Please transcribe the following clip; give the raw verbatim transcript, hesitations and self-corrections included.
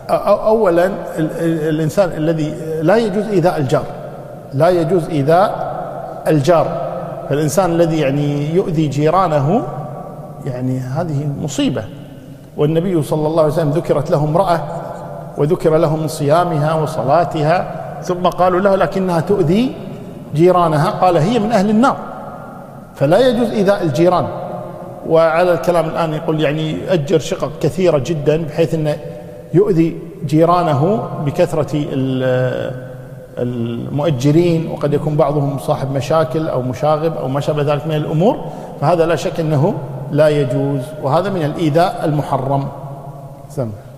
أولا الإنسان الذي لا يجوز إيذاء الجار، لا يجوز إيذاء الجار. فالإنسان الذي يعني يؤذي جيرانه يعني هذه مصيبة. والنبي صلى الله عليه وسلم ذكرت له امرأة وذكر له من صيامها وصلاتها، ثم قالوا له لكنها تؤذي جيرانها، قال هي من أهل النار. فلا يجوز إيذاء الجيران. وعلى الكلام الآن يقول يعني يؤجر شقق كثيرة جدا بحيث أنه يؤذي جيرانه بكثرة المؤجرين، وقد يكون بعضهم صاحب مشاكل أو مشاغب أو ما شابه ذلك من الأمور، فهذا لا شك أنه لا يجوز، وهذا من الإيذاء المحرم. سم.